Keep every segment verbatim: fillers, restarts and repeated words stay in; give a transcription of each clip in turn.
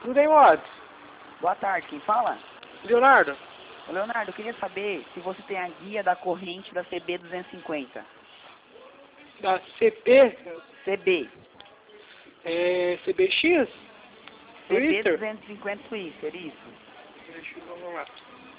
Tudo bem, Modos? Boa tarde, quem fala? Leonardo? Ô, Leonardo, eu queria saber se você tem a guia da corrente da C B duzentos e cinquenta. Da C B? C B. É, C B X? C B Twitter? duzentos e cinquenta Twister, isso. Deixa eu ver lá.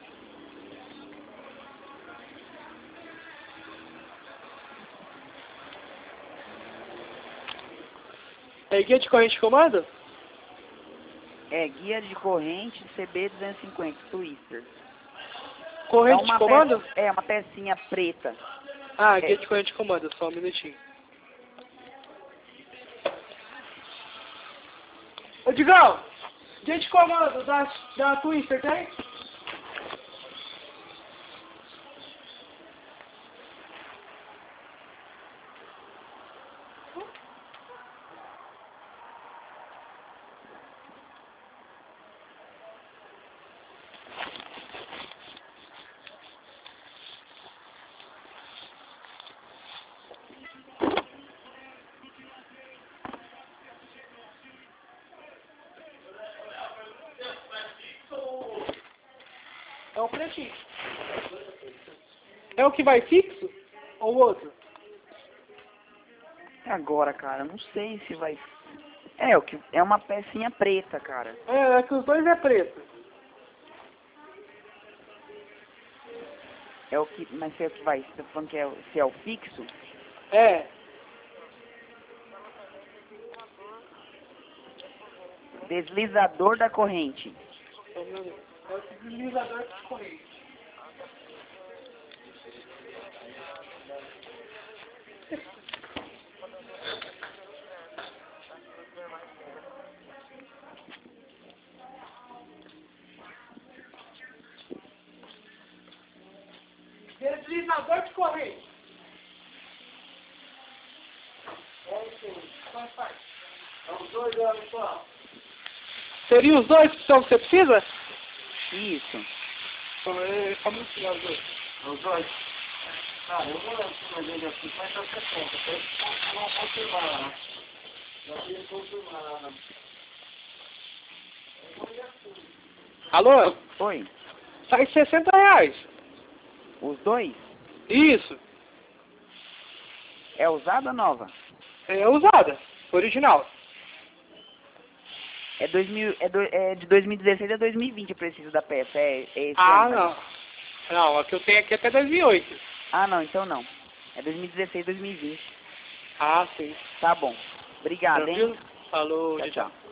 É guia de corrente de comando? É, guia de corrente C B duzentos e cinquenta Twister. Corrente é uma de comando? Pe... É, uma pecinha preta. Ah, É. guia de corrente de comando, só um minutinho. Ô, Digão, guia de comando da, da Twister, tem? É o pretinho. É o que vai fixo? Ou o outro? E agora, cara, não sei se vai... É, o que... é uma pecinha preta, cara. É, é que os dois é preto. É o que... Mas se é o que vai... Você tá falando que é... o- se é o fixo? É. Deslizador da corrente. É o deslizador de corrente. Deslizador de corrente. É isso aí. Faz parte. É os dois, olha, pessoal. Seria os dois que são que você precisa? Isso. É, só muito os dois. Os dois. Cara, eu vou fazer ele aqui, mas tá setenta. Eles vão confirmar lá. Já queria confirmar lá. Alô? Oi. Sai sessenta reais. Os dois? Isso. É usada ou nova? É usada. Original. É, dois mil, é, do, é de dois mil e dezesseis a dois mil e vinte eu preciso da peça. É, é esse Ah, ano, não. tá? Não, a que eu tenho aqui é até dois mil e oito. Ah, não, então não. É dois mil e dezesseis, dois mil e vinte. Ah, sim. Tá bom. Obrigado, hein? Tranquilo? Falou, Tchau, tchau. tchau.